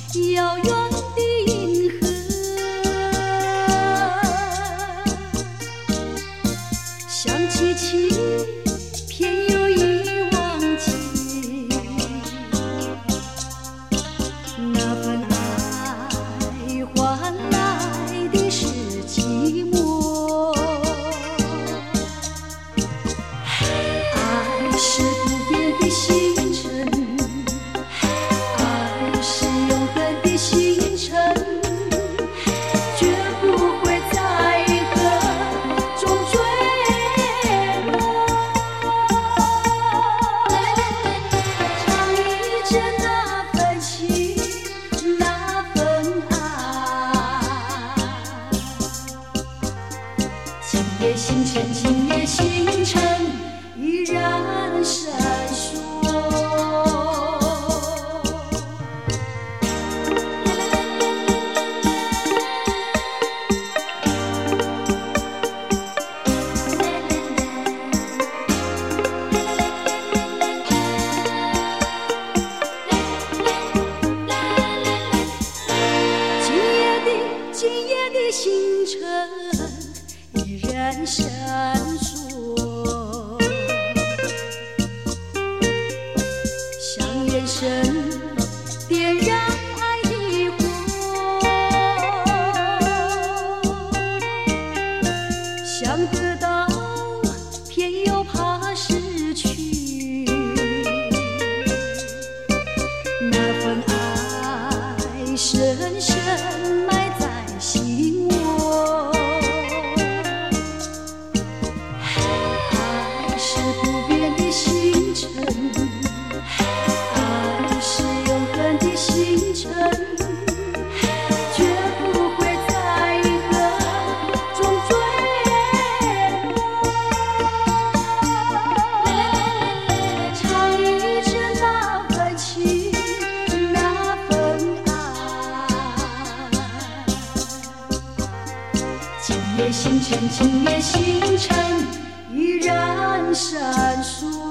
遥远的银河，想起起，偏又已忘记，那份爱换来的是寂寞。爱是不变的星辰，爱是永恒的星辰，绝不会在河中坠落。唱一着那份情，那份爱。今夜星辰，今夜星辰，依然闪烁。今夜的星辰依然闪烁，像人生点燃爱的火，想得到偏又怕失去，那份爱深深埋在心窝。爱是不变的星辰，爱是永恒的星辰，绝不会在河中坠落。唱一着那份情，那份爱。今夜星辰，今夜星辰依然闪烁。